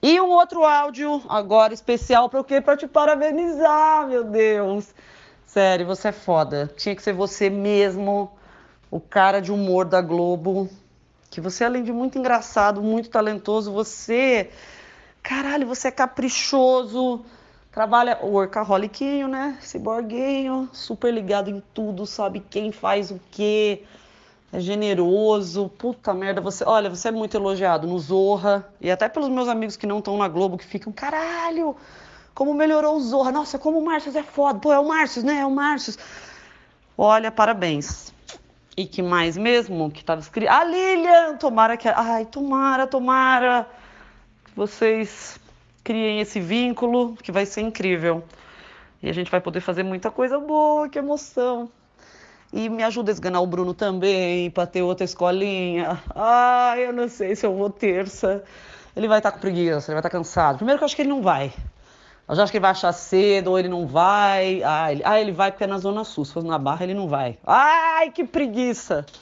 E um outro áudio agora especial para o quê? Para te parabenizar, meu Deus. Sério, você é foda. Tinha que ser você mesmo, o cara de humor da Globo. Que você, além de muito engraçado, muito talentoso, você. Caralho, você é caprichoso. Trabalha o workaholicinho, né? Ciborguinho, super ligado em tudo, sabe quem faz o quê. É generoso, puta merda, você, olha, você é muito elogiado no Zorra e até pelos meus amigos que não estão na Globo que ficam, caralho, como melhorou o Zorra, nossa, como o Márcio é foda, pô, é o Márcio, né, é o Márcio. Olha, parabéns. E que mais mesmo que tava escrito? A Lilian, tomara que, ai, tomara que vocês criem esse vínculo que vai ser incrível. E a gente vai poder fazer muita coisa boa, que emoção. E me ajuda a esganar o Bruno também, pra ter outra escolinha. Ai, eu não sei se eu vou terça. Ele vai estar com preguiça, ele vai estar cansado. Primeiro que eu acho que ele não vai. Eu já acho que ele vai achar cedo, ou ele não vai. Ele vai porque é na Zona Sul. Se fosse na Barra, ele não vai. Ai, que preguiça!